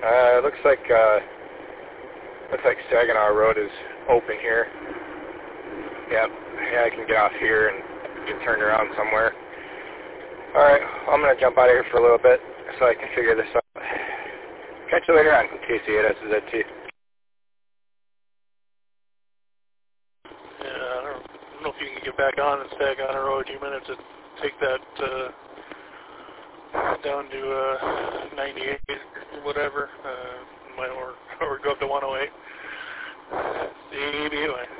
Looks like Saginaw Road is open here. Yep. Yeah, I can get off here and get turned around somewhere. Alright, I'm going to jump out of here for a little bit so I can figure this out. Catch you later on, KC8SZT. Yeah, I don't know if you can get back on and Saginaw Road. You might have to take that down to 98 or whatever, or go up to 108. See you anyway.